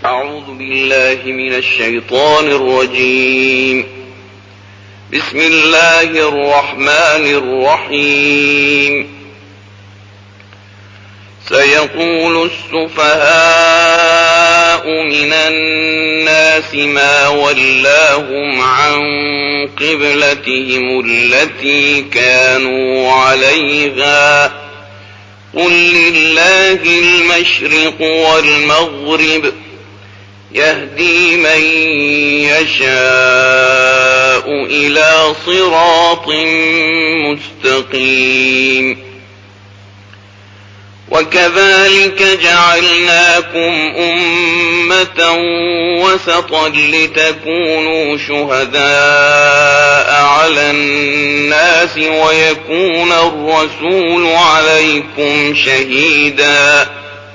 أعوذ بالله من الشيطان الرجيم. بسم الله الرحمن الرحيم. سيقول السفهاء من الناس ما ولاهم عن قبلتهم التي كانوا عليها قل لله المشرق والمغرب يهدي من يشاء إلى صراط مستقيم. وكذلك جعلناكم أمة وسطا لتكونوا شهداء على الناس ويكون الرسول عليكم شهيدا.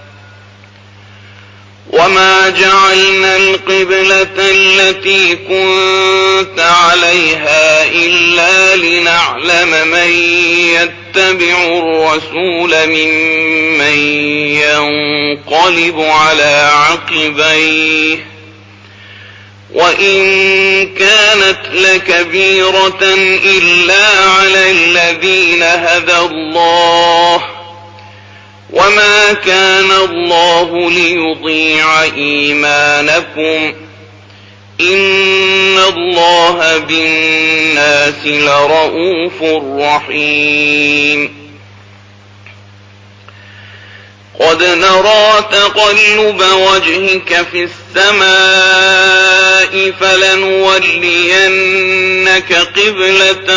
وما جعلنا القبلة التي كنت عليها إلا لنعلم من يتبع الرسول ممن ينقلب على عقبيه وإن كانت لكبيرة إلا على الذين هدى الله وما كان الله ليضيع إيمانكم إن الله بالناس لرءوف رحيم. قد نرى تقلب وجهك في السماء فلنولينك قبلة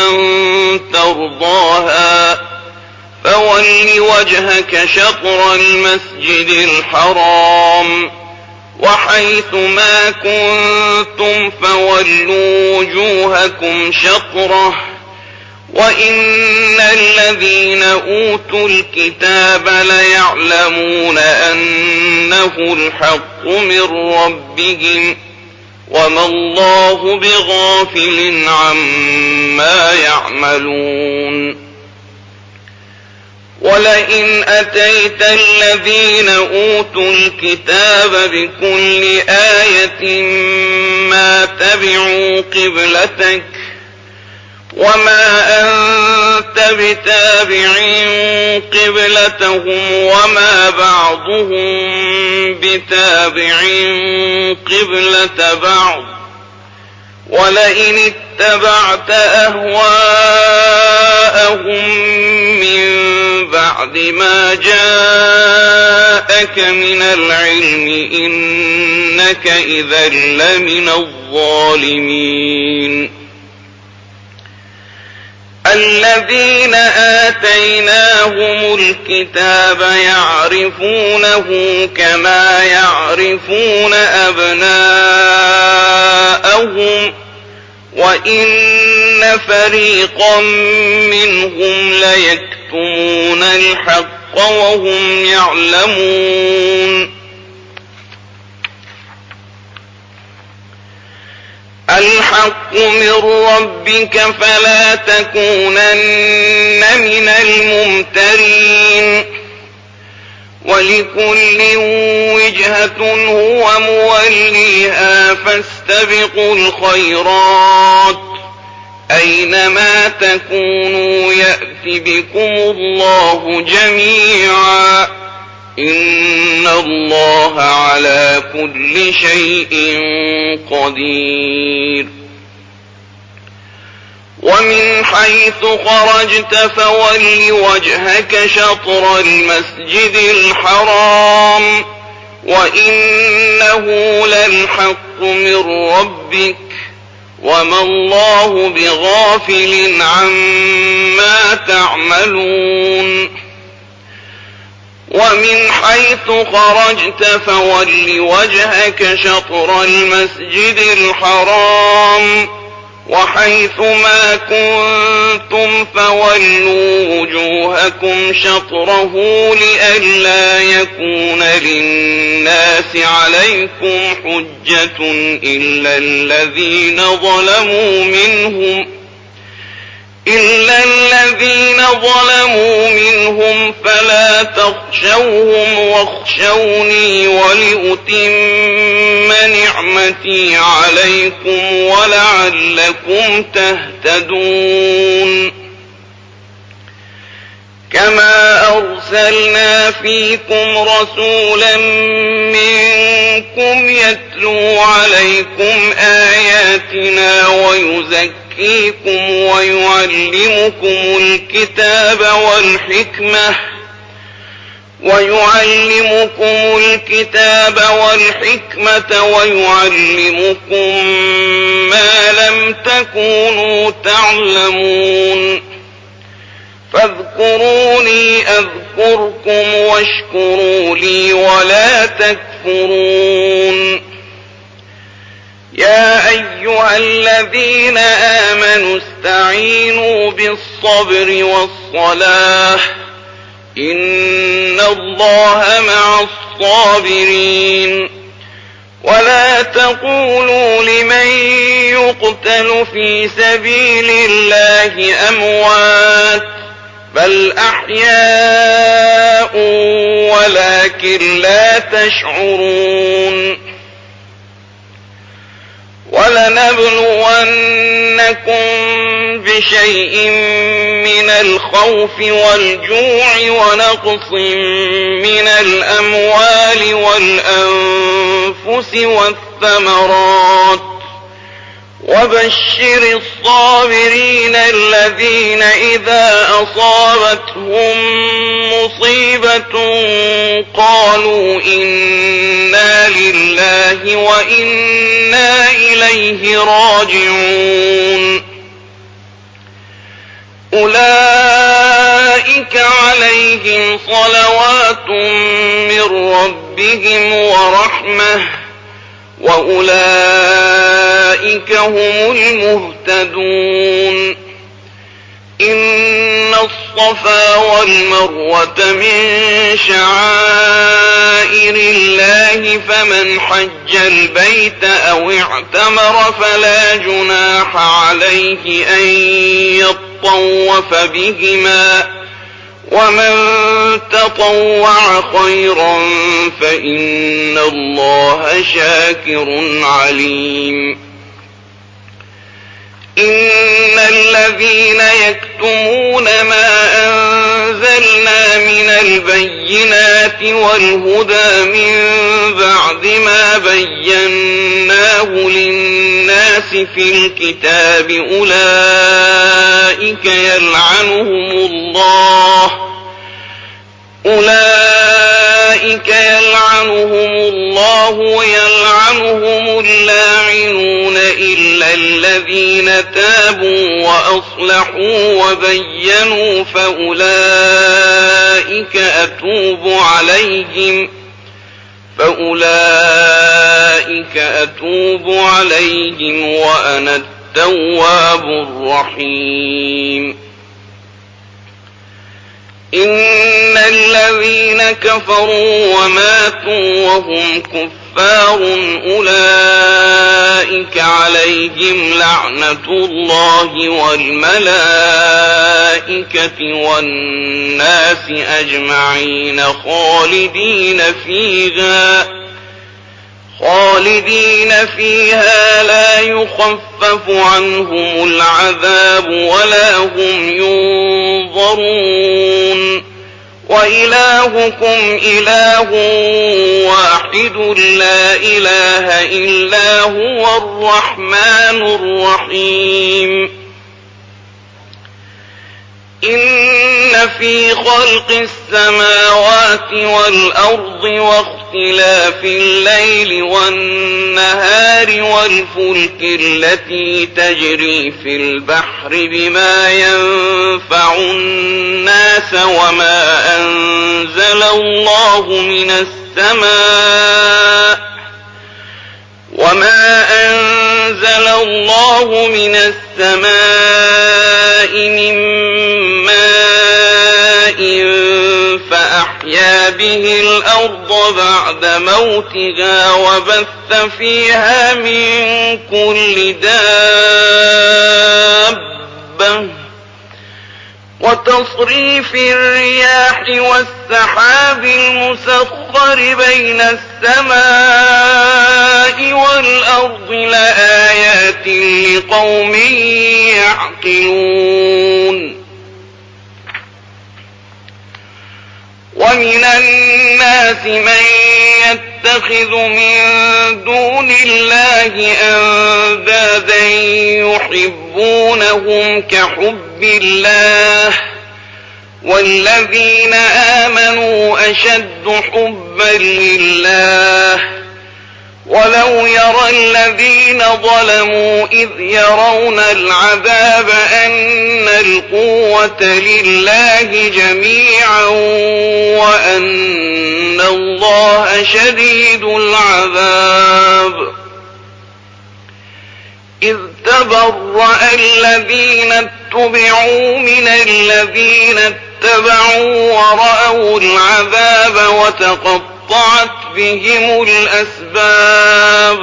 ترضاها فول وجهك شطر المسجد الحرام وحيث ما كنتم فولوا وجوهكم شطره وإن الذين أوتوا الكتاب ليعلمون أنه الحق من ربهم وما الله بغافل عما يعملون. ولئن أتيت الذين أوتوا الكتاب بكل آية ما تبعوا قبلتك وما أنت بتابع قبلتهم وما بعضهم بتابع قبلة بعض ولئن اتبعت أهواءهم من بعد ما جاءك من العلم إنك إذا لمن الظالمين. الذين آتيناهم الكتاب يعرفونه كما يعرفون أبناءهم وإن فريقا منهم ليكتمون الحق وهم يعلمون. الحق من ربك فلا تكونن من الممترين. ولكل وجهة هو موليها فاستبقوا الخيرات أينما تكونوا يأت بكم الله جميعا إن الله على كل شيء قدير. ومن حيث خرجت فول وجهك شطر المسجد الحرام وإنه للحق من ربك وما الله بغافل عما تعملون. ومن حيث خرجت فول وجهك شطر المسجد الحرام وحيث ما كنتم فولوا وجوهكم شطره لئلا يكون للناس عليكم حجة إلا الذين ظلموا منهم فلا تخشوهم واخشوني ولأتم نعمتي عليكم ولعلكم تهتدون. كما أرسلنا فيكم رسولا منكم يتلو عليكم آياتنا ويزكيكم ويعلمكم الكتاب والحكمة ويعلمكم ما لم تكونوا تعلمون. فاذكروني أذكركم واشكروا لي ولا تكفرون. يا أيها الذين آمنوا استعينوا بالصبر والصلاة إن الله مع الصابرين. ولا تقولوا لمن يقتل في سبيل الله أموات بل أحياء ولكن لا تشعرون. ولنبلونكم بشيء من الخوف والجوع ونقص من الأموال والأنفس والثمرات وبشر الصابرين الذين إذا أصابتهم مصيبة قالوا إنا لله وإنا إليه راجعون. أولئك عليهم صلوات من ربهم ورحمة وأولئك هم المهتدون. إن الصفا والمروة من شعائر الله فمن حج البيت أو اعتمر فلا جناح عليه أن يطوف بهما ومن تطوع خيرا فإن الله شاكر عليم. إن الذين يكتمون ما أنزلنا من البينات والهدى من بعد ما بيناه للناس في الكتاب أولئك يلعنهم الله ويلعنهم اللاعنون إلا الذين تابوا وأصلحوا وبينوا فأولئك أتوب عليهم وأنا التواب الرحيم. إن الذين كفروا وماتوا وهم كفار أولئك عليهم لعنة الله والملائكة والناس أجمعين خالدين فيها لا يخفف عنهم العذاب ولا هم ينظرون. وإلهكم إله واحد لا إله إلا هو الرحمن الرحيم. إن في خلق السماوات والأرض واختلاف الليل والنهار والفلك التي تجري في البحر بما ينفع الناس وما أنزل الله من السماء من ماء فأحيا به الأرض بعد موتها وبث فيها من كل دابة وتصريف الرياح والسحاب المسخر بين السماء والأرض لآيات لقوم يعقلون. ومن الناس من يتخذ من دون الله أندادا يحبونهم كحب الله والذين آمنوا أشد حبا لله ولو يرى الذين ظلموا إذ يرون العذاب أن القوة لله جميعا وأن الله شديد العذاب إذ تبرأ الذين اتبعوا من الذين اتبعوا ورأوا العذاب وتقطعت بهم الأسباب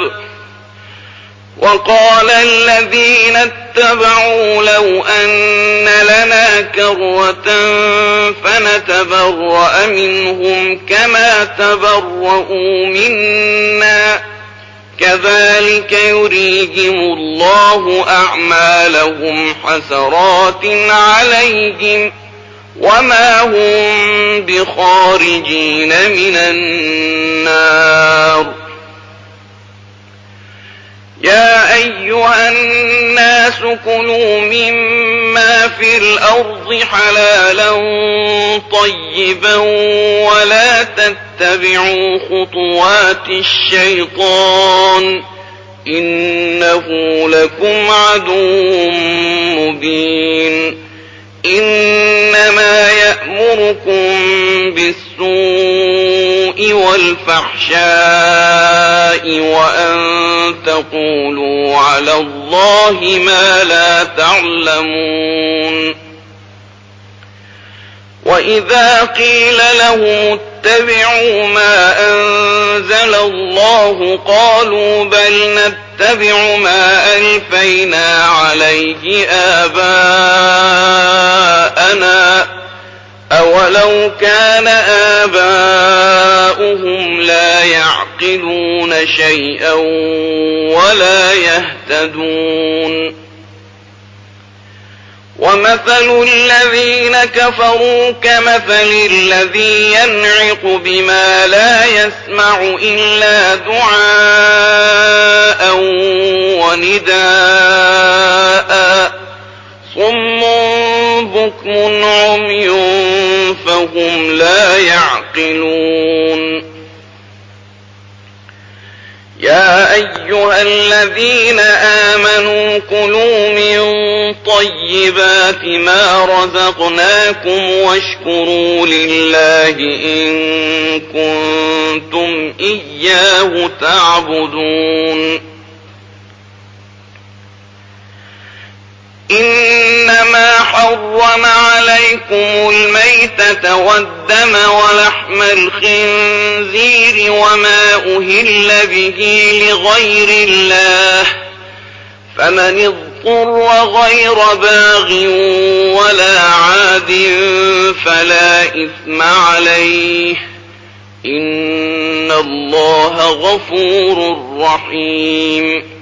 وقال الذين اتبعوا لو أن لنا كرة فنتبرأ منهم كما تبرؤوا منا كذلك يريهم الله أعمالهم حسرات عليهم وما هم بخارجين من النار. يا أيها الناس كلوا مما في الأرض حلالا طيبا ولا تتبعوا خطوات الشيطان إنه لكم عدو مبين. إنما يأمركم بالسوء والفحشاء وأن تقولوا على الله ما لا تعلمون. وإذا قيل لهم اتبعوا ما أنزل الله قالوا بل نتبع ما ألفينا عليه آباءنا أولو كان آباؤهم لا يعقلون شيئا ولا يهتدون. ومثل الذين كفروا كمثل الذي ينعق بما لا يسمع إلا دعاء ونداء صم بكم عمي فهم لا يعقلون. يا أيها الذين آمنوا كلوا من طيبات ما رزقناكم واشكروا لله إن كنتم إياه تعبدون. إنما حرم عليكم الميتة والدم ولحم الخنزير وما أهل به لغير الله فمن اضطر غير باغ ولا عاد فلا إثم عليه إن الله غفور رحيم.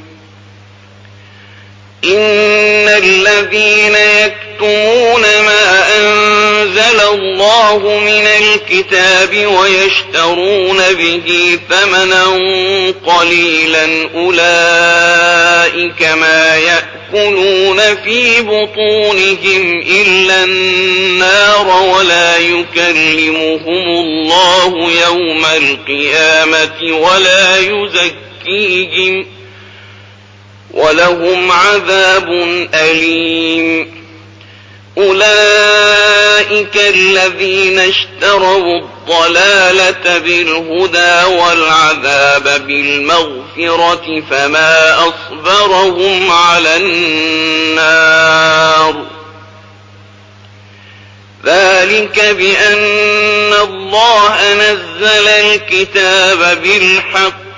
إن الذين يكتمون ما أنزل الله من الكتاب ويشترون به ثمنا قليلا أولئك ما يأكلون في بطونهم إلا النار ولا يكلمهم الله يوم القيامة ولا يزكيهم ولهم عذاب أليم. أولئك الذين اشتروا الضلالة بالهدى والعذاب بالمغفرة فما أصبرهم على النار. ذلك بأن الله نزل الكتاب بالحق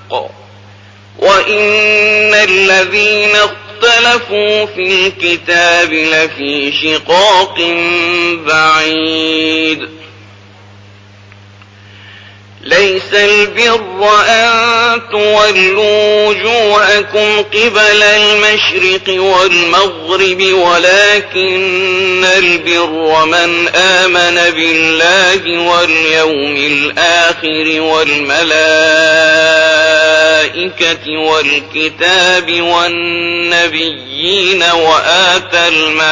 وإن الذين اختلفوا في الكتاب لفي شقاق بعيد. ليس البر أن تولوا وجوهكم قبل المشرق والمغرب ولكن البر من آمن بالله واليوم الآخر والملائكة والكتاب والنبيين وآتى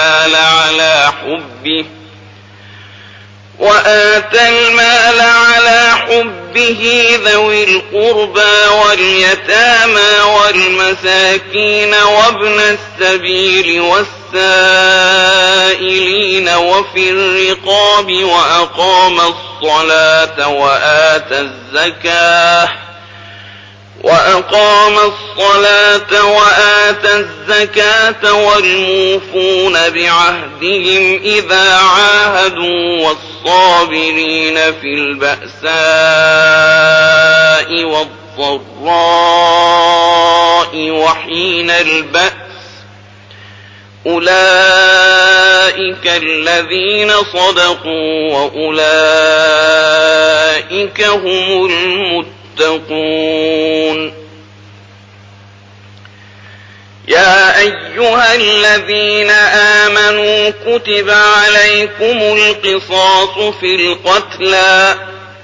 المال على حبه ذوي القربى واليتامى والمساكين وابن السبيل والسائلين وفي الرقاب وأقام الصلاة وآتى الزكاة والموفون بعهدهم إذا عاهدوا والصابرين في البأساء والضراء وحين البأس أولئك الذين صدقوا وأولئك هم المتقون. يا أيها الذين آمنوا كتب عليكم القصاص في القتلى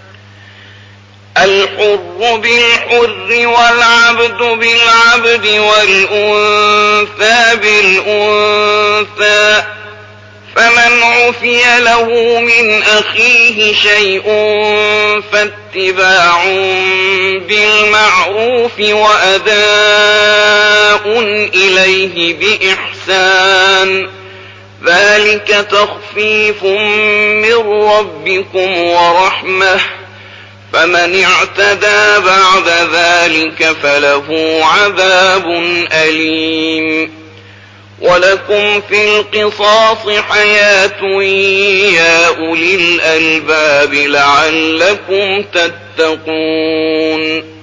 الحر بالحر والعبد بالعبد والأنثى بالأنثى فمن عفي له من أخيه شيء فاتباع بالمعروف وأداء إليه بإحسان ذلك تخفيف من ربكم ورحمة فمن اعتدى بعد ذلك فله عذاب أليم. ولكم في القصاص حياة يا أولي الألباب لعلكم تتقون.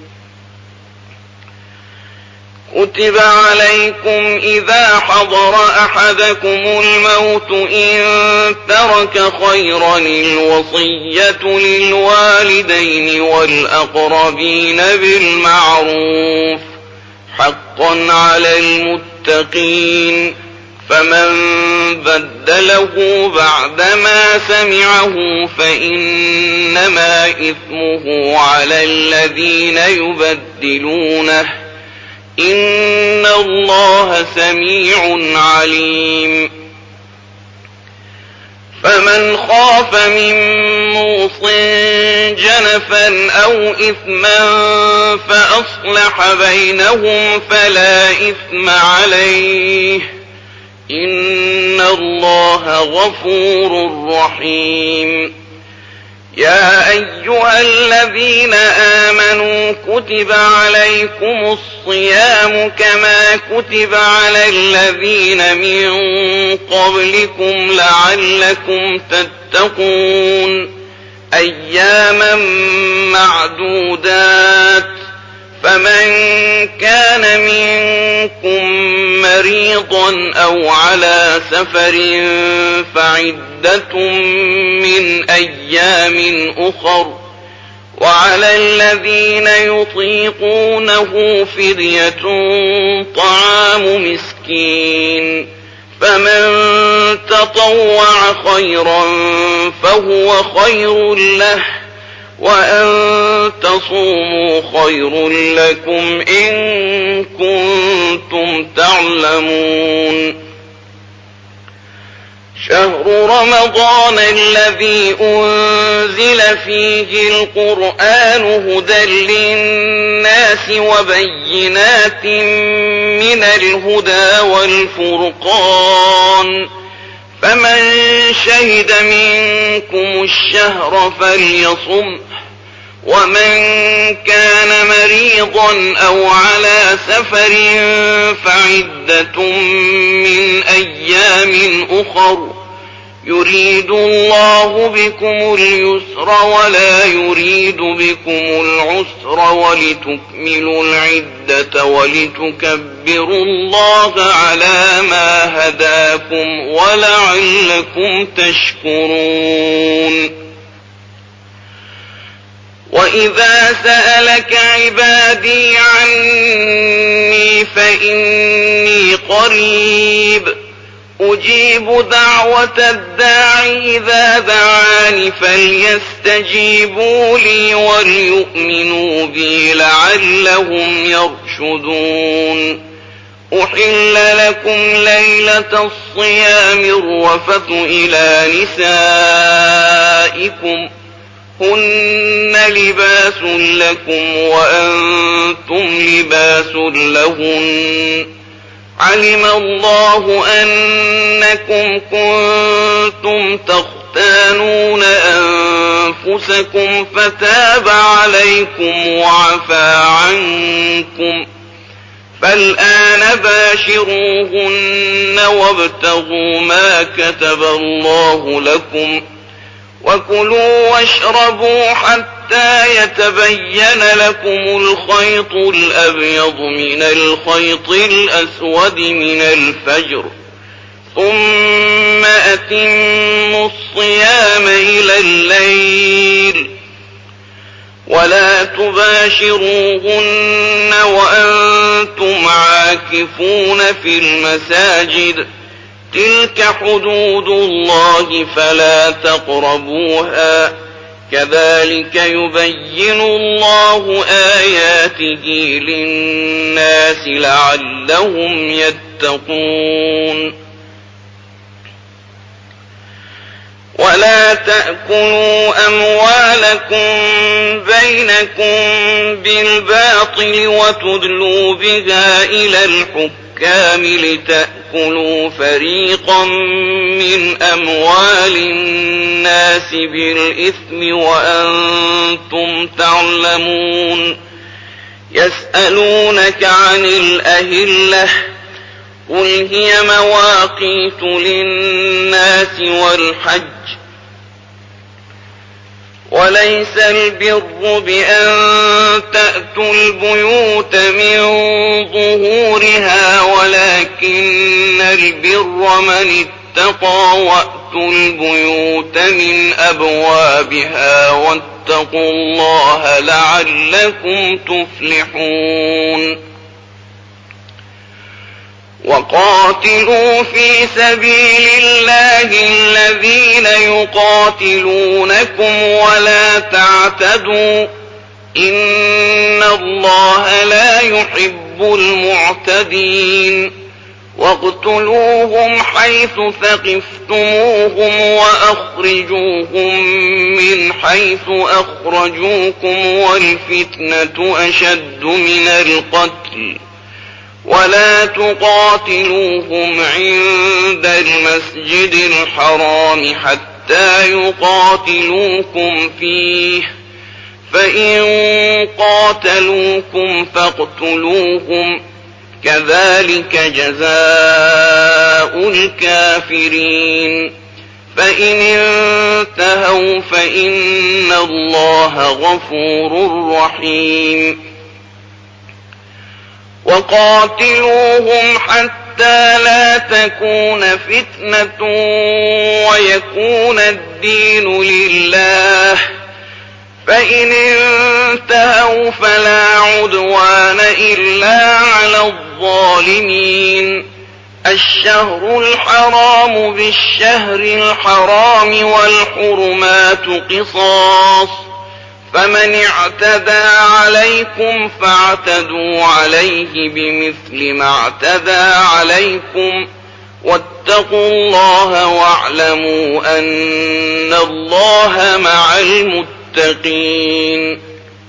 كتب عليكم إذا حضر أحدكم الموت إن ترك خيرا الوصية للوالدين والأقربين بالمعروف حقا على المتقين فمن بدله بعدما سمعه فإنما إثمه على الذين يبدلونه إن الله سميع عليم. فمن خاف من موص جنفا أو إثما فأصلح بينهم فلا إثم عليه إن الله غفور رحيم. يا أيها الذين آمنوا كتب عليكم الصيام كما كتب على الذين من قبلكم لعلكم تتقون أياما معدودات فمن كان منكم مريضا أو على سفر فعدة من أيام أخر وعلى الذين يطيقونه فدية طعام مسكين فمن تطوع خيرا فهو خير له وأن تصوموا خير لكم إن كنتم تعلمون. شهر رمضان الذي أنزل فيه القرآن هدى للناس وبينات من الهدى والفرقان فمن شهد منكم الشهر فليصم ومن كان مريضا أو على سفر فعدة من أيام أخر يريد الله بكم اليسر ولا يريد بكم العسر ولتكملوا العدة ولتكبروا الله على ما هداكم ولعلكم تشكرون. وإذا سألك عبادي عني فإني قريب أجيب دعوة الداع إذا دعاني فليستجيبوا لي وليؤمنوا بي لعلهم يرشدون أحل لكم ليلة الصيام الرفث إلى نسائكم هن لباس لكم وأنتم لباس لهن علم الله أنكم كنتم تختانون أنفسكم فتاب عليكم وعفى عنكم فالآن باشروهن وابتغوا ما كتب الله لكم وكلوا واشربوا حتى يتبين لكم الخيط الأبيض من الخيط الأسود من الفجر ثم أتموا الصيام إلى الليل ولا تباشروهن وأنتم عاكفون في المساجد تلك حدود الله فلا تقربوها كذلك يبين الله آياته للناس لعلهم يتقون ولا تأكلوا أموالكم بينكم بالباطل وتدلوا بها إلى الحكام لتأكلوا فريقا من أموال الناس بالإثم وأنتم تعلمون يسألونك عن الأهلة قل هي مواقيت للناس والحج وليس البر بأن تأتوا البيوت من ظهورها ولكن البر من اتقى وأتوا البيوت من أبوابها واتقوا الله لعلكم تفلحون وقاتلوا في سبيل الله الذين يقاتلونكم ولا تعتدوا إن الله لا يحب المعتدين واقتلوهم حيث ثقفتموهم وأخرجوهم من حيث أخرجوكم والفتنة أشد من القتل ولا تقاتلوهم عند المسجد الحرام حتى يقاتلوكم فيه فإن قاتلوكم فاقتلوهم كذلك جزاء الكافرين فإن انتهوا فإن الله غفور رحيم وقاتلوهم حتى لا تكون فتنة ويكون الدين لله فإن انتهوا فلا عدوان إلا على الظالمين الشهر الحرام بالشهر الحرام والحرمات قصاص فمن اعتدى عليكم فاعتدوا عليه بمثل ما اعتدى عليكم واتقوا الله واعلموا أن الله مع المتقين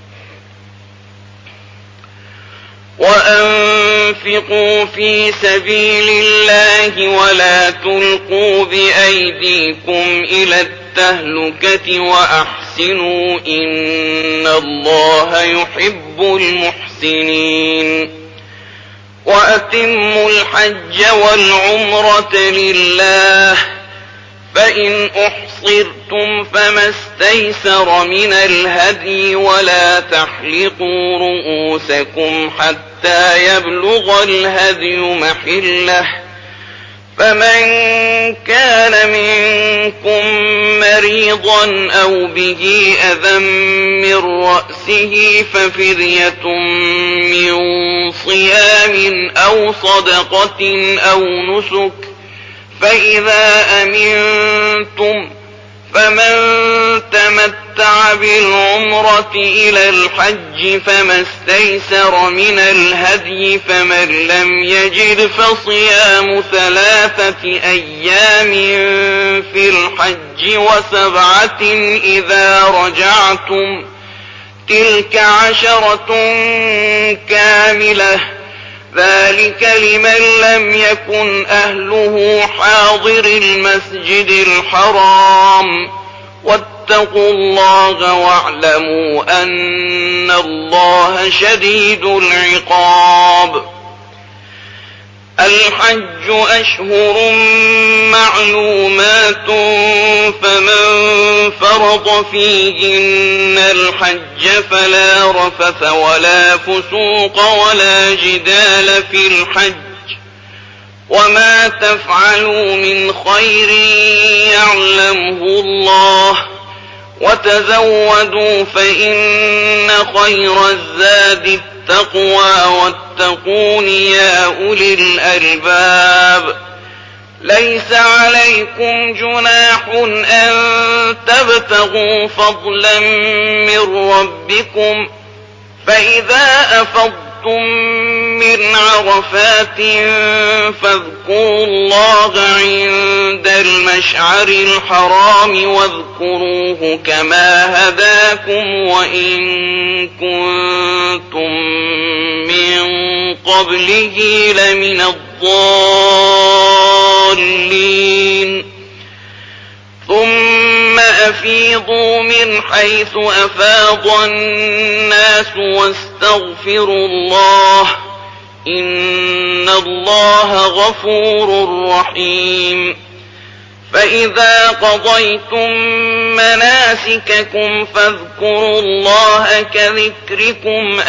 وأنفقوا في سبيل الله ولا تلقوا بأيديكم إلى التهلكة وأحسنوا إن الله يحب المحسنين وأتموا الحج والعمرة لله فإن أحصرتم فما استيسر من الهدي ولا تحلقوا رؤوسكم حتى يبلغ الهدي محله فمن كان منكم مريضا أو به أذى من رأسه ففدية من صيام أو صدقة أو نسك فإذا أمنتم فمن تمتع بالعمرة إلى الحج فما استيسر من الهدي فمن لم يجد فصيام 3 أيام في الحج و7 إذا رجعتم تلك 10 كاملة ذلك لمن لم يكن أهله حاضر المسجد الحرام واتقوا الله واعلموا أن الله شديد العقاب. الحج أشهر معلومات فمن فرض فيهن الحج فلا رفث ولا فسوق ولا جدال في الحج وما تفعلوا من خير يعلمه الله وتزودوا فإن خير الزاد التقوى واتقون يا أولي الألباب. ليس عليكم جناح أن تبتغوا فضلا من ربكم فإذا أفضتم من عرفات فاذكروا الله عند المشعر الحرام واذكروه كما هداكم وإن كنتم من قبله لمن الضالين. ثم أفيضوا من حيث أفاض الناس واستغفروا الله إن الله غفور رحيم. فإذا قضيتم مناسككم فاذكروا الله كذكركم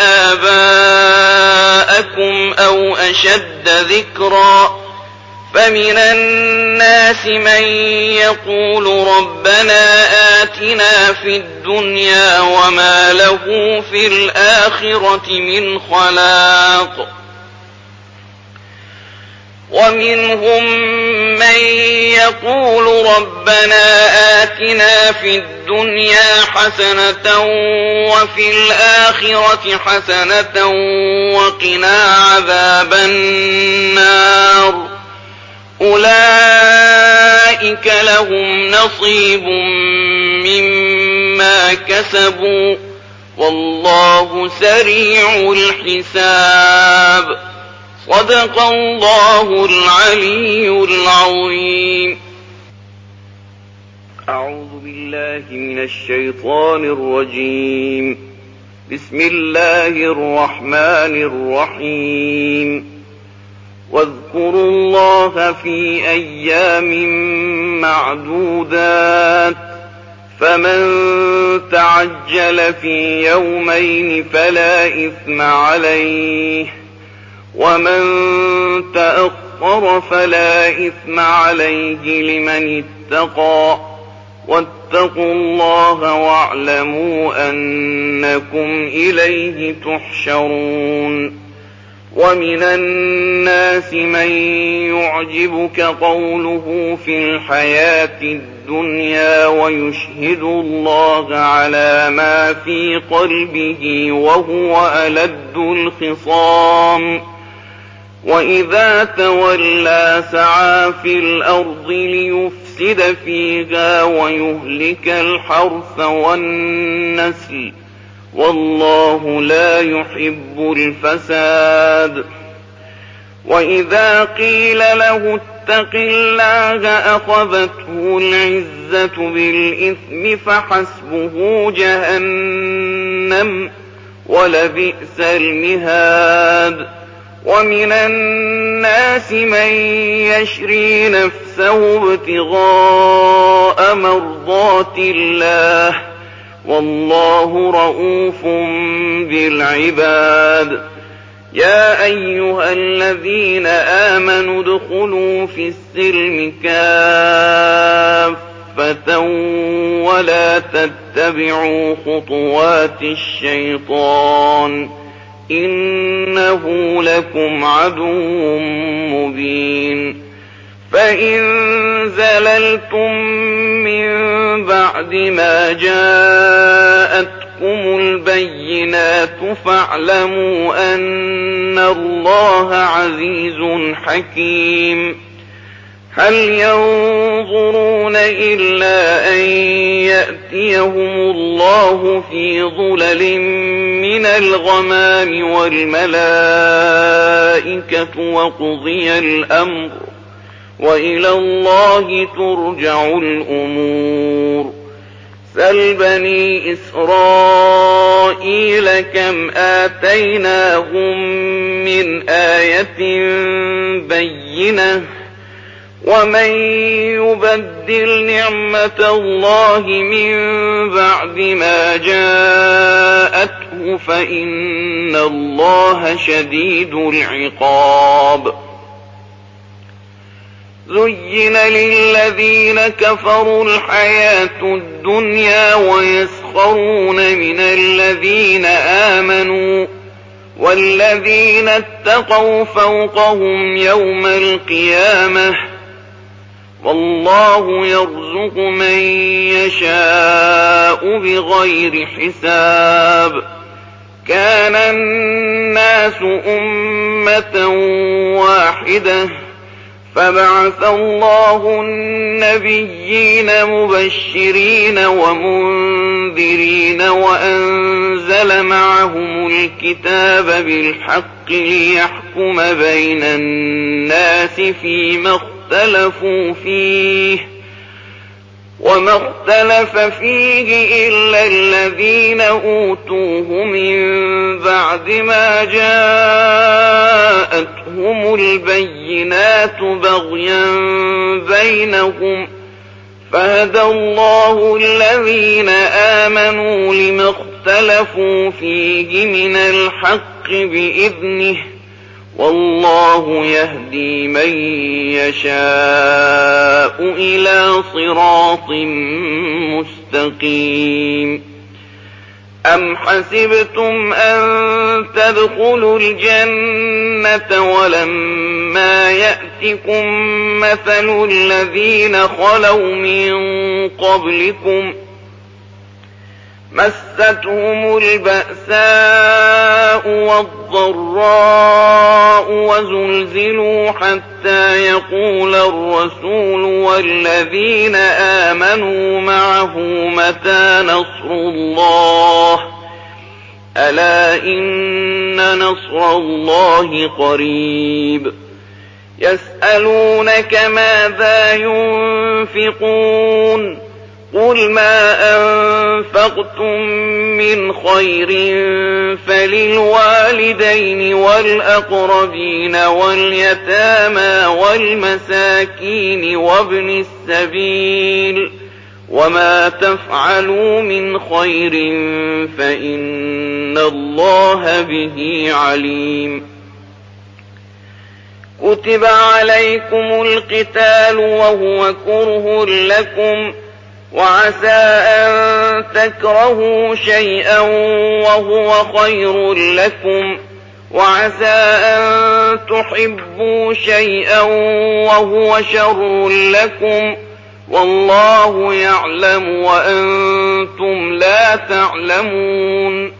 آباءكم أو أشد ذكرا فمن الناس من يقول ربنا آتنا في الدنيا وما له في الآخرة من خلاق ومنهم من يقول ربنا آتنا في الدنيا حسنة وفي الآخرة حسنة وقنا عذاب النار أولئك لهم نصيب مما كسبوا والله سريع الحساب. صدق الله العلي العظيم. أعوذ بالله من الشيطان الرجيم. بسم الله الرحمن الرحيم. واذكروا الله في أيام معدودات فمن تعجل في يومين فلا إثم عليه ومن تأخر فلا إثم عليه لمن اتقى واتقوا الله واعلموا أنكم إليه تحشرون. ومن الناس من يعجبك قوله في الحياة الدنيا ويشهد الله على ما في قلبه وهو ألد الخصام وإذا تولى سعى في الأرض ليفسد فيها ويهلك الحرث والنسل والله لا يحب الفساد. وإذا قيل له اتق الله أخذته العزة بالإثم فحسبه جهنم ولبئس المهاد. ومن الناس من يشري نفسه ابتغاء مرضات الله والله رءوف بالعباد. يا أيها الذين آمنوا ادخلوا في السلم كافة ولا تتبعوا خطوات الشيطان إنه لكم عدو مبين فإن زللتم من بعد ما جاءتكم البينات فاعلموا أن الله عزيز حكيم هل ينظرون إلا أن يأتيهم الله في ظلل من الغمام والملائكة وقضي الأمر وإلى الله ترجع الأمور سل بني إسرائيل كم آتيناهم من آية بينة ومن يبدل نعمة الله من بعد ما جاءته فإن الله شديد العقاب زين للذين كفروا الحياة الدنيا ويسخرون من الذين آمنوا والذين اتقوا فوقهم يوم القيامة والله يرزق من يشاء بغير حساب كان الناس أمة واحدة فبعث الله النبيين مبشرين ومنذرين وأنزل معهم الكتاب بالحق ليحكم بين الناس فيما اختلفوا فيه وما اختلف فيه إلا الذين أوتوه من بعد ما جاءتهم البينات بغيا بينهم فهدى الله الذين آمنوا لما اختلفوا فيه من الحق بإذنه والله يهدي من يشاء إلى صراط مستقيم أم حسبتم أن تدخلوا الجنة ولما يأتكم مثل الذين خلوا من قبلكم مستهم البأساء والضراء وزلزلوا حتى يقول الرسول والذين آمنوا معه متى نصر الله ألا إن نصر الله قريب يسألونك ماذا ينفقون قل ما أنفقتم من خير فللوالدين والأقربين واليتامى والمساكين وابن السبيل وما تفعلوا من خير فإن الله به عليم كتب عليكم القتال وهو كره لكم وعسى أن تكرهوا شيئا وهو خير لكم وعسى أن تحبوا شيئا وهو شر لكم والله يعلم وأنتم لا تعلمون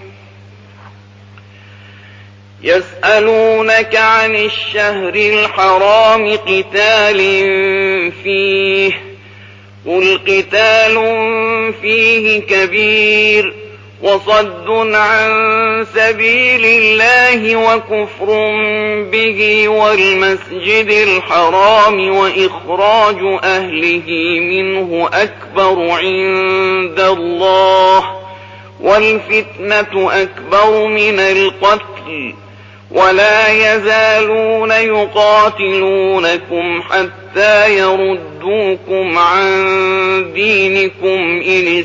يسألونك عن الشهر الحرام قتال فيه قل قتال فيه كبير وصد عن سبيل الله وكفر به والمسجد الحرام وإخراج أهله منه أكبر عند الله والفتنة أكبر من القتل ولا يزالون يقاتلونكم حتى يردوكم عن دينكم إن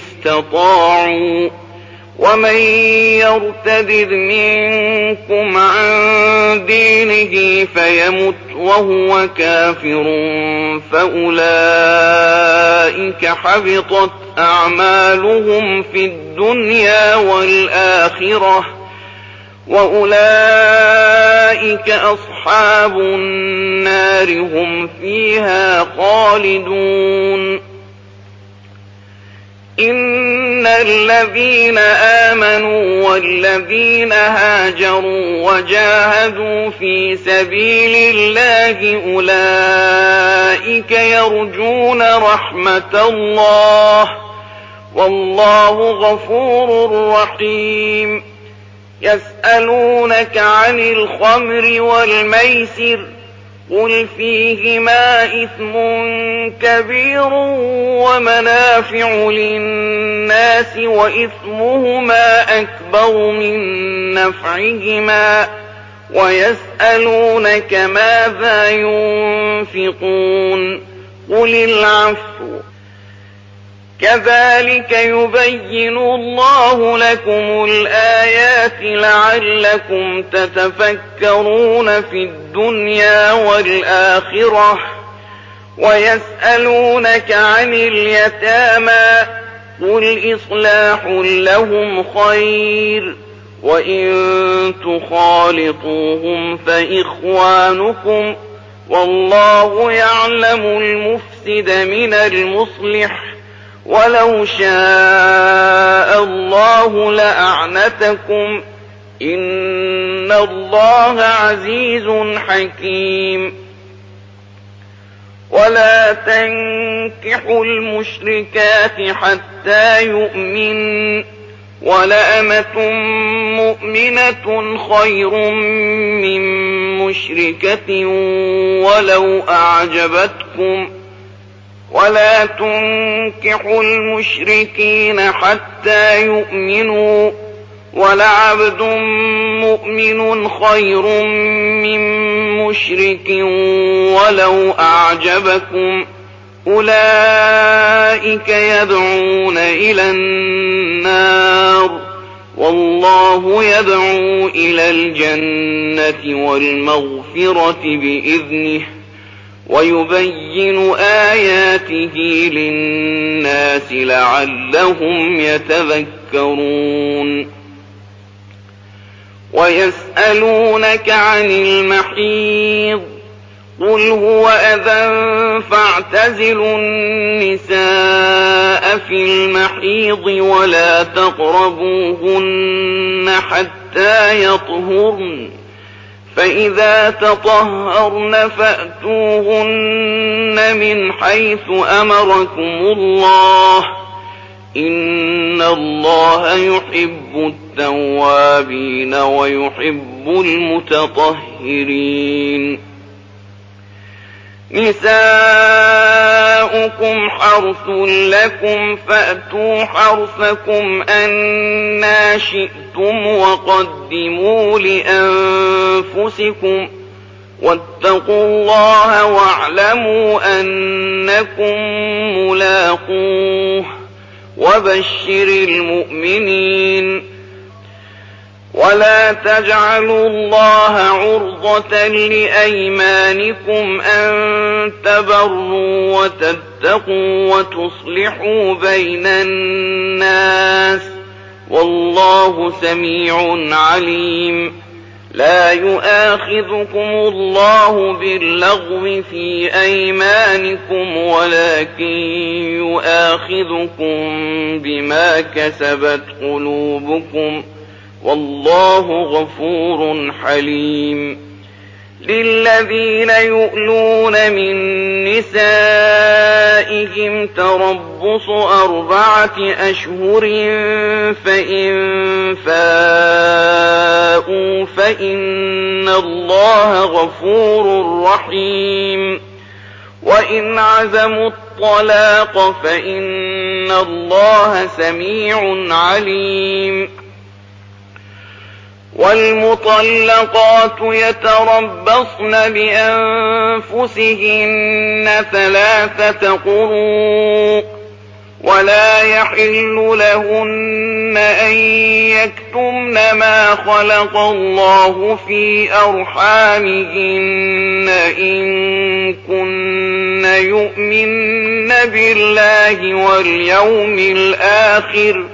استطاعوا ومن يرتد منكم عن دينه فيمت وهو كافر فأولئك حبطت أعمالهم في الدنيا والآخرة وأولئك أصحاب النار هم فيها خالدون. إن الذين آمنوا والذين هاجروا وجاهدوا في سبيل الله أولئك يرجون رحمة الله والله غفور رحيم. يسألونك عن الخمر والميسر قل فيهما إثم كبير ومنافع للناس وإثمهما أكبر من نفعهما ويسألونك ماذا ينفقون قل العفو كذلك يبين الله لكم الآيات لعلكم تتفكرون في الدنيا والآخرة. ويسألونك عن اليتامى قل إصلاح لهم خير وإن تخالطوهم فإخوانكم والله يعلم المفسد من المصلح ولو شاء الله لأعنتكم إن الله عزيز حكيم. ولا تنكحوا المشركات حتى يؤمن ولأمة مؤمنة خير من مشركة ولو أعجبتكم ولا تنكحوا المشركين حتى يؤمنوا ولعبد مؤمن خير من مشرك ولو أعجبكم أولئك يدعون إلى النار والله يدعو إلى الجنة والمغفرة بإذنه ويبين آياته للناس لعلهم يتذكرون. ويسألونك عن المحيض قل هو أذى فاعتزلوا النساء في المحيض ولا تقربوهن حتى يطهرن فإذا تطهرن فأتوهن من حيث أمركم الله إن الله يحب التوابين ويحب المتطهرين. نساؤكم حرث لكم فأتوا حرثكم أنى شئتم وقدموا لأنفسكم واتقوا الله واعلموا أنكم ملاقوه وبشر المؤمنين. ولا تجعلوا الله عرضة لأيمانكم أن تبروا وتتقوا وتصلحوا بين الناس والله سميع عليم. لا يؤاخذكم الله باللغو في أيمانكم ولكن يؤاخذكم بما كسبت قلوبكم والله غفور حليم. للذين يؤلون من نسائهم تربص 4 أشهر فإن فاءوا فإن الله غفور رحيم. وإن عزموا الطلاق فإن الله سميع عليم. والمطلقات يتربصن بأنفسهن 3 قروء ولا يحل لهن أن يكتمن ما خلق الله في أرحامهن إن كن يؤمن بالله واليوم الآخر،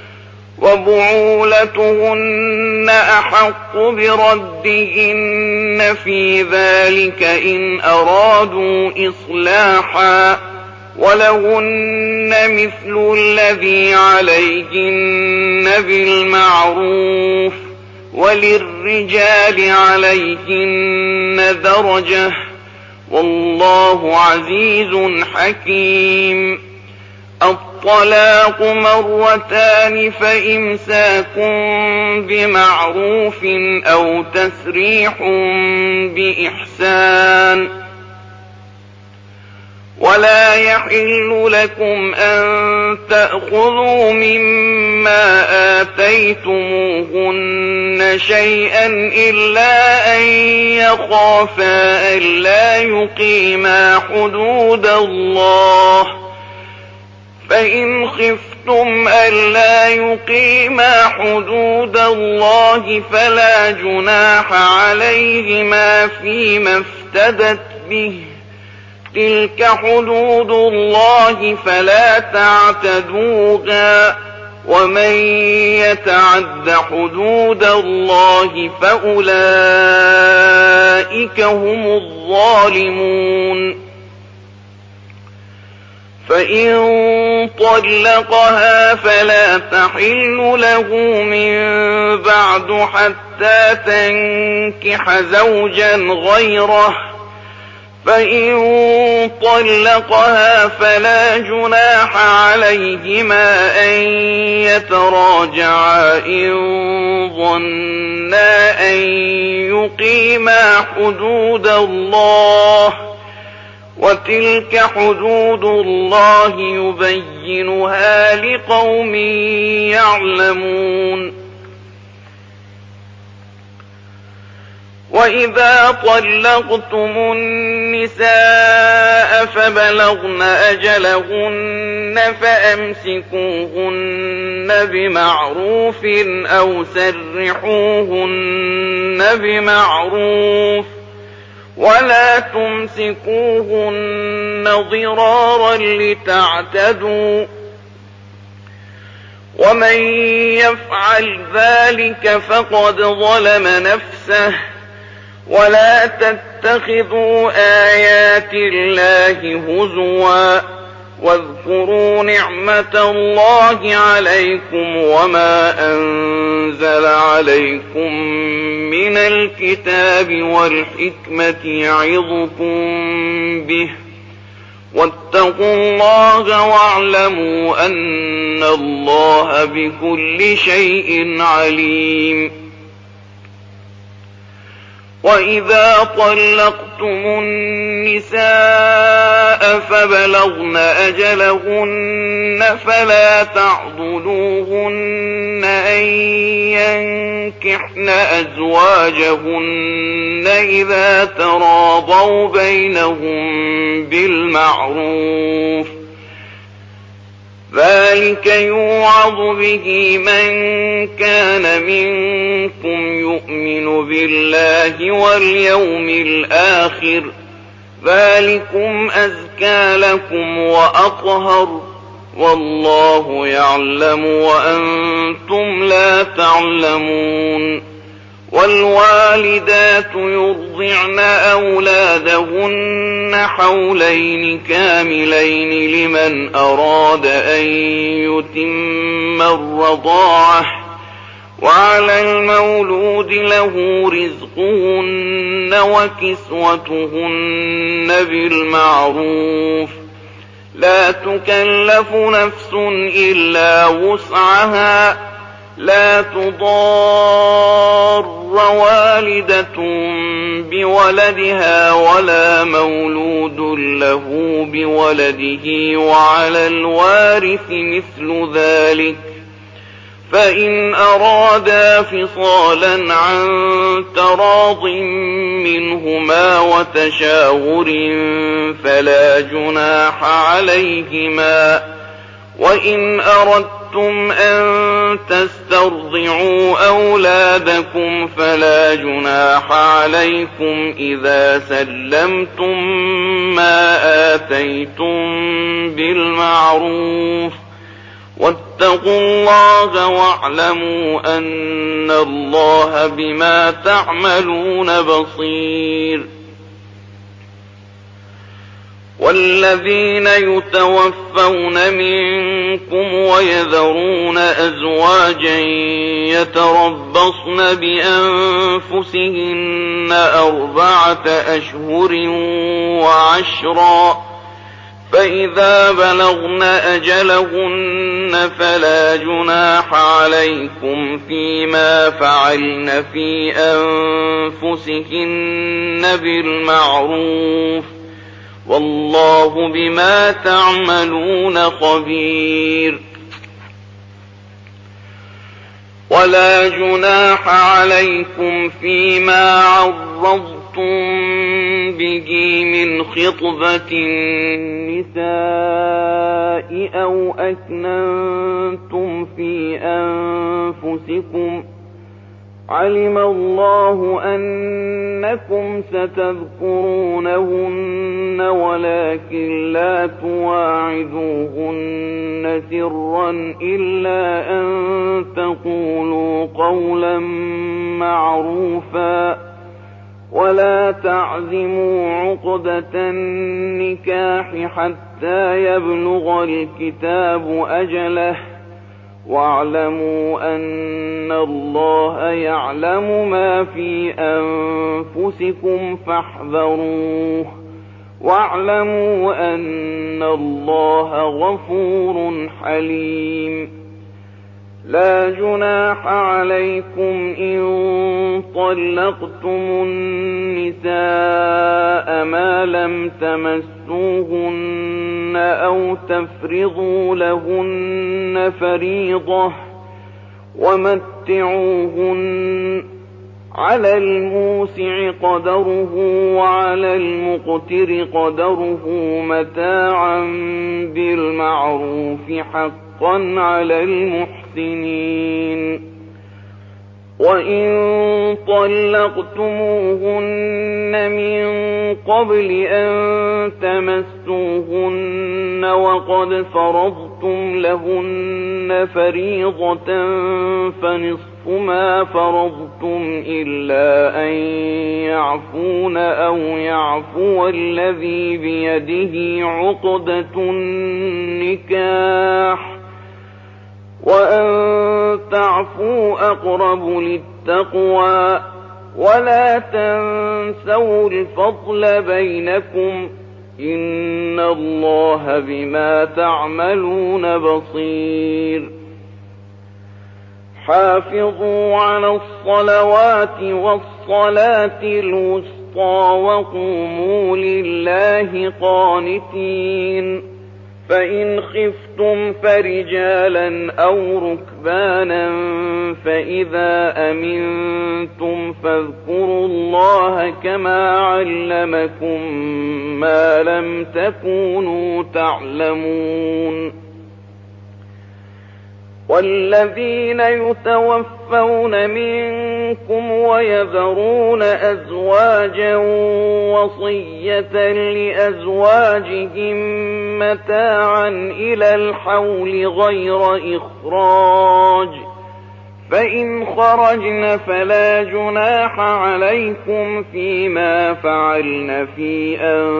وبعولتهن أحق بردهن في ذلك إن أرادوا إصلاحا، ولهن مثل الذي عليهن بالمعروف، وللرجال عليهن درجة، والله عزيز حكيم. الطلاق مرتان، فإمساك بمعروف أو تسريح بإحسان. ولا يحل لكم أن تأخذوا مما آتيتموهن شيئا إلا أن يخافا ألا يقيما حدود الله، فإن خفتم ألا يقيما حدود الله فلا جناح عليهما فيما افتدت به، تلك حدود الله فلا تعتدوها، ومن يتعد حدود الله فأولئك هم الظالمون. فإن طلقها فلا تحل له من بعد حتى تنكح زوجا غيره، فإن طلقها فلا جناح عليهما أن يتراجعا إن ظنا أن يقيما حدود الله، وتلك حدود الله يبينها لقوم يعلمون. وإذا طلقتم النساء فبلغن أجلهن فأمسكوهن بمعروف أو سرحوهن بمعروف، ولا تمسكوهن ضرارا لتعتدوا، ومن يفعل ذلك فقد ظلم نفسه. ولا تتخذوا آيات الله هزوا، واذكروا نعمة الله عليكم وما أنزل عليكم من الكتاب والحكمة يعظكم به، واتقوا الله واعلموا أن الله بكل شيء عليم. وإذا طلقتم النساء فبلغن أجلهن فلا تعضلوهن أن ينكحن أزواجهن إذا تراضوا بينهم بالمعروف، ذلك يوعظ به من كان منكم يؤمن بالله واليوم الآخر، ذلكم أزكى لكم وأطهر، والله يعلم وأنتم لا تعلمون. والوالدات يرضعن أولادهن حولين كاملين لمن أراد أن يتم الرضاعة، وعلى المولود له رزقهن وكسوتهن بالمعروف، لا تكلف نفس إلا وسعها، لا تضار والدة بولدها ولا مولود له بولده، وعلى الوارث مثل ذلك، فإن أرادا فصالا عن تراض منهما وتشاور فلا جناح عليهما، وإن أردتم أن تسترضعوا أولادكم فلا جناح عليكم إذا سلمتم ما آتيتم بالمعروف واتقوا الله واعلموا أن الله بما تعملون بصير. والذين يتوفون منكم ويذرون أزواجا يتربصن بأنفسهن 4 أشهر و10 فإذا بلغن أجلهن فلا جناح عليكم فيما فعلن في أنفسهن بالمعروف والله بما تعملون خبير. ولا جناح عليكم فيما عرضتم به من خطبة النساء أو أكننتم في أنفسكم علم الله أنكم ستذكرونهن ولكن لا تواعدوهن سرا إلا أن تقولوا قولا معروفا ولا تعزموا عقدة النكاح حتى يبلغ الكتاب أجله واعلموا أن الله يعلم ما في أنفسكم فاحذروه واعلموا أن الله غفور حليم. لا جناح عليكم إن طلقتم النساء ما لم تمسوهن أو تفرضوا لهن فريضة ومتعوهن على الموسع قدره وعلى المقتر قدره متاعا بالمعروف حقا على المحسنين. وإن طلقتموهن من قبل أن تمسوهن وقد فرضتم لهن فريضة فنصف ما فرضتم إلا أن يعفون أو يعفو الذي بيده عقدة النكاح وأن تعفوا أقرب للتقوى ولا تنسوا الفضل بينكم إن الله بما تعملون بصير. حافظوا على الصلوات والصلاة الوسطى وقوموا لله قانتين. فإن خفتم فرجالا أو ركبانا فإذا أمنتم فاذكروا الله كما علمكم ما لم تكونوا تعلمون. والذين يتوفون منكم ويذرون أزواجا وصية لأزواجهم متاعا إلى الحول غير إخراج فإن خرجن فلا جناح عليكم فيما فعلن في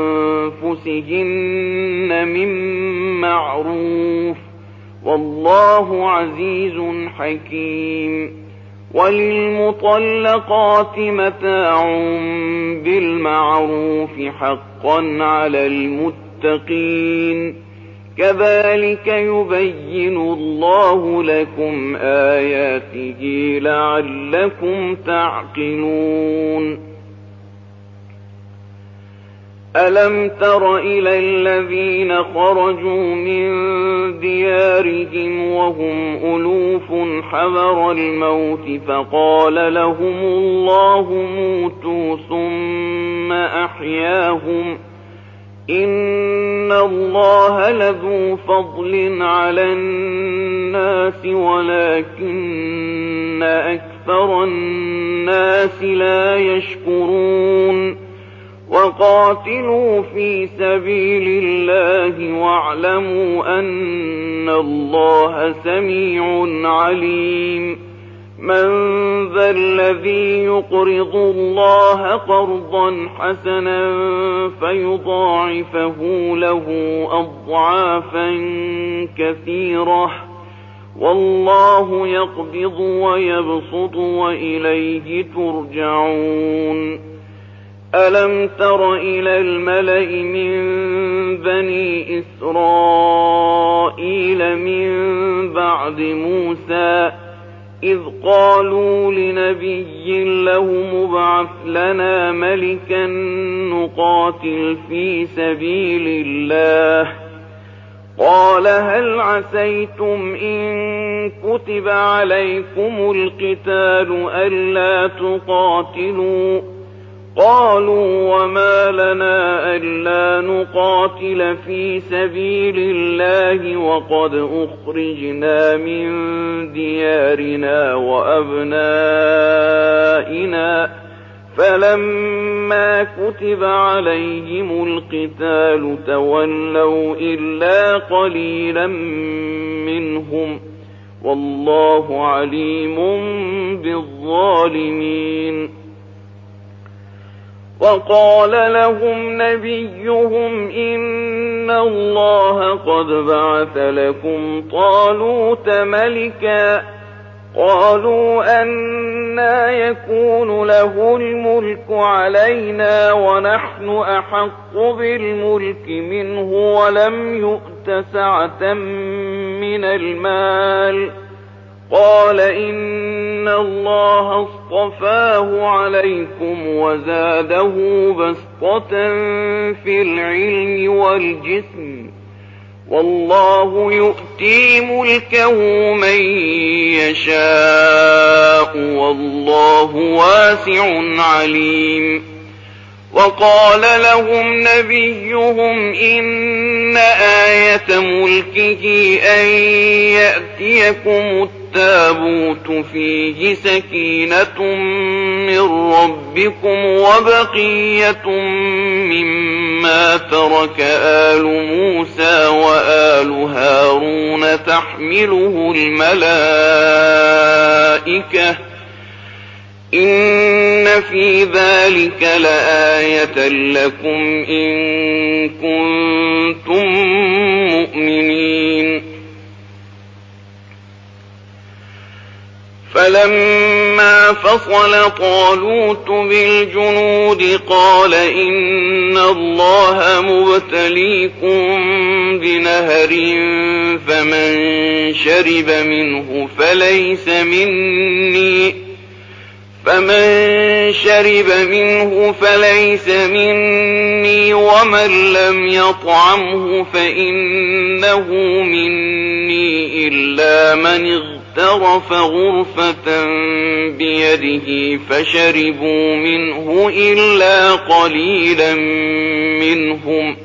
أنفسهن من معروف والله عزيز حكيم. وللمطلقات متاع بالمعروف حقا على المتقين كذلك يبين الله لكم آياته لعلكم تعقلون. ألم تر إلى الذين خرجوا من ديارهم وهم ألوف حذر الموت فقال لهم الله موتوا ثم أحياهم إن اللَّهَ لَذُو فَضْلٍ عَلَى النَّاسِ وَلَٰكِنَّ أَكْثَرَ النَّاسِ لَا يَشْكُرُونَ وَقَاتِلُوا فِي سَبِيلِ اللَّهِ وَاعْلَمُوا أَنَّ اللَّهَ سَمِيعٌ عَلِيمٌ مَّن ذَا الَّذِي يُقْرِضُ اللَّهَ قَرْضًا حَسَنًا فَيُضَاعِفَهُ لَهُ أَضْعَافًا كَثِيرَةً ۗ وَاللَّهُ يَقْبِضُ وَيَبْسُطُ وَإِلَيْهِ تُرْجَعُونَ أَلَمْ تَرَ إِلَى الْمَلَإِ مِن بَنِي إِسْرَائِيلَ مِن بَعْدِ مُوسَىٰ إِذْ قَالُوا لِنَبِيٍّ لَّهُمُ ابْعَثْ لَنَا مَلِكًا نُّقَاتِلْ فِي سَبِيلِ اللَّهِ ۖ قَالَ هَلْ عَسَيْتُمْ إِن كُتِبَ عَلَيْكُمُ الْقِتَالُ أَلَّا تُقَاتِلُوا ۖ قَالُوا وَمَا لَنَا أَلَّا نُقَاتِلَ فِي سَبِيلِ اللَّهِ وَقَدْ أُخْرِجْنَا مِن دِيَارِنَا وَأَبْنَائِنَا ۖ فَلَمَّا كُتِبَ عَلَيْهِمُ الْقِتَالُ تَوَلَّوْا إِلَّا قَلِيلًا مِّنْهُمْ ۗ وَاللَّهُ عَلِيمٌ بِالظَّالِمِينَ وَقَالَ لَهُمْ نَبِيُّهُمْ إِنَّ اللَّهَ قَدْ بَعَثَ لَكُمْ طَالُوتَ مَلِكًا ۚ قَالُوا أَنَّىٰ يَكُونُ لَهُ الْمُلْكُ عَلَيْنَا وَنَحْنُ أَحَقُّ بِالْمُلْكِ مِنْهُ وَلَمْ يُؤْتَ سَعَةً مِّنَ الْمَالِ ۚ قَالَ إِنَّ اللَّهَ اصْطَفَاهُ عَلَيْكُمْ وَزَادَهُ بَسْطَةً فِي الْعِلْمِ وَالْجِسْمِ ۖ وَاللَّهُ يُؤْتِي مُلْكَهُ مَن يَشَاءُ ۚ وَاللَّهُ وَاسِعٌ عَلِيمٌ وَقَالَ لَهُمْ نَبِيُّهُمْ إِنَّ آيَةَ مُلْكِهِ أَن يَأْتِيَكُمُ التَّابُوتُ فِيهِ سَكِينَةٌ مِّن رَّبِّكُمْ وَبَقِيَّةٌ مِّمَّا تَرَكَ آلُ مُوسَىٰ وَآلُ هَارُونَ تَحْمِلُهُ الْمَلَائِكَةُ ۚ إِنَّ فِي ذَٰلِكَ لَآيَةً لَّكُمْ إِن كُنتُم مُّؤْمِنِينَ فَلَمَّا فَصَلَ طَالُوتُ بِالْجُنُودِ قَالَ إِنَّ اللَّهَ مُبْتَلِيكُم بِنَهَرٍ فَمَن شَرِبَ مِنْهُ فَلَيْسَ مِنِّي وَمَن لَّمْ يَطْعَمْهُ فَإِنَّهُ مِنِّي إِلَّا مَنِ اغْتَرَفَ غُرْفَةً بِيَدِهِ فَشَرِبُوا مِنْهُ إِلَّا قَلِيلًا مِّنْهُمْ ۚ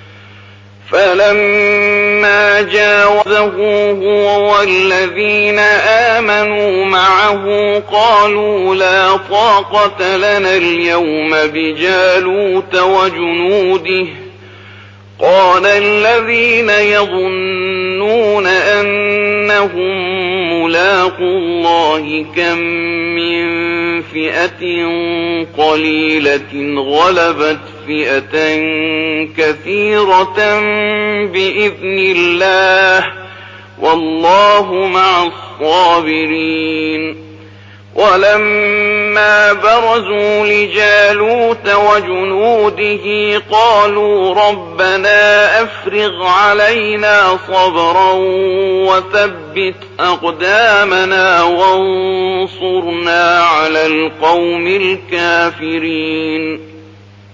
فَلَمَّا جَاوَزَهُ هُوَ وَالَّذِينَ آمَنُوا مَعَهُ قَالُوا لَا طَاقَةَ لَنَا الْيَوْمَ بِجَالُوتَ وَجُنُودِهِ ۚ قَالَ الَّذِينَ يَظُنُّونَ أَنَّهُم مُّلَاقُو اللَّهِ كَم مِّن فِئَةٍ قَلِيلَةٍ غَلَبَتْ فِئَةً كَثِيرَةً بِإِذْنِ اللَّهِ ۗ وَاللَّهُ مَعَ الصَّابِرِينَ وَلَمَّا بَرَزُوا لِجَالُوتَ وَجُنُودِهِ قَالُوا رَبَّنَا أَفْرِغْ عَلَيْنَا صَبْرًا وَثَبِّتْ أَقْدَامَنَا وَانصُرْنَا عَلَى الْقَوْمِ الْكَافِرِينَ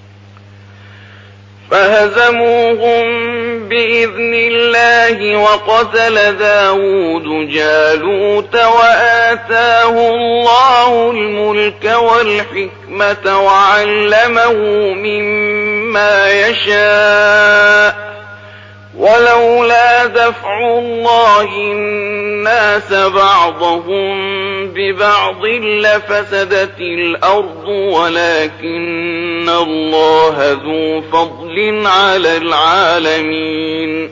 فَهَزَمُوهُم بِإِذْنِ اللَّهِ وَقَتَلَ دَاوُودُ جَالُوتَ وَآتَاهُ اللَّهُ الْمُلْكَ وَالْحِكْمَةَ وَعَلَّمَهُ مِمَّا يَشَاءُ ۗ ولولا دفع الله الناس بعضهم ببعض لفسدت الأرض ولكن الله ذو فضل على العالمين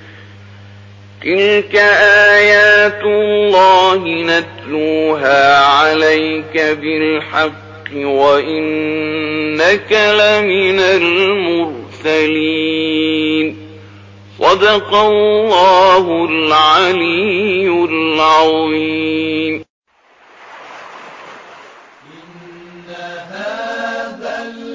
تلك آيات الله نتلوها عليك بالحق وإنك لمن المرسلين صدق الله العلي العظيم إن هذا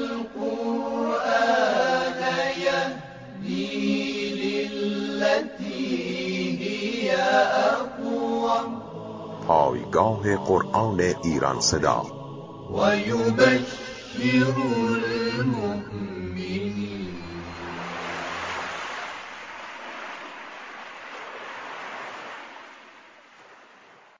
القرآن يهدي للتي هي أقوم پایگاه قرآن ایران صدا ويبشر المؤمنين